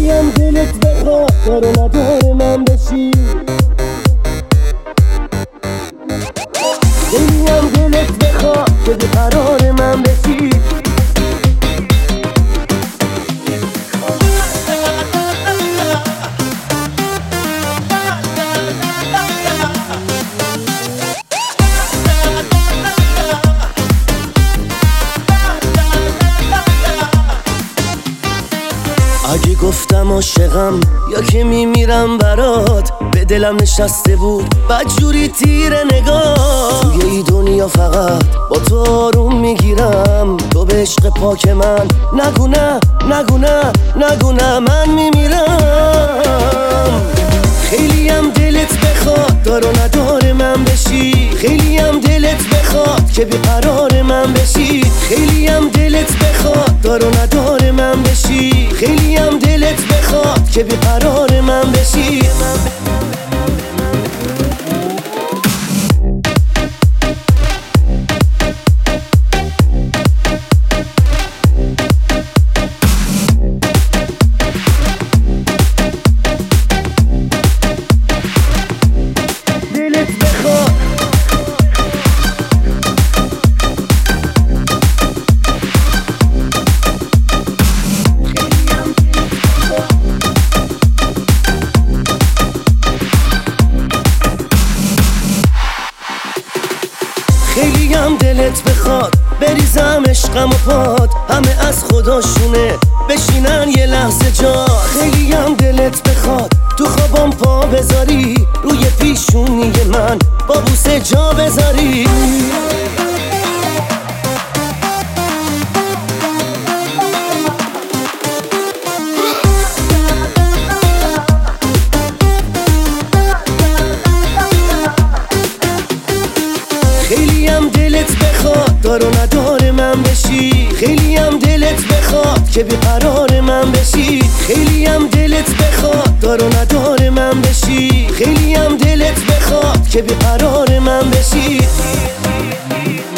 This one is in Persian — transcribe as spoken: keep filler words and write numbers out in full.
خیلی هم دلت بخواد دار و ندار من بشی، خیلی هم دلت بخواد که بیقرار من بشی. اگه گفتم عاشقم یا که میمیرم برات، به دلم نشسته بود بدجوری تیر نگاه. توی ای دنیا فقط با تو آروم میگیرم، تو به عشق پاک من نگو نه نگو نه نگو نه من میمیرم. خیلی هم دلت بخواد دار و ندار من بشی، خیلی هم دلت بخواد که بیقرار من بشی، خیلی هم دلت بخواد دار و ندار من بشی، خیلی هم دلت بخواد که بیقرار من بشی. خیلی هم دلت بخواد بریزم عشقم و پاد، همه از خداشونه بشینن یه لحظه جا. خیلی هم دلت بخواد تو خوابم پا بذاری، روی پیشونی من با بوسه جا بذاری. خیلی هم دلت بخواد دار و ندار من بشی، خیلی هم دلت بخواد که بیقرار من بشی، خیلی هم دلت بخواد دار و ندار من بشی، خیلی هم دلت بخواد که بیقرار من بشی.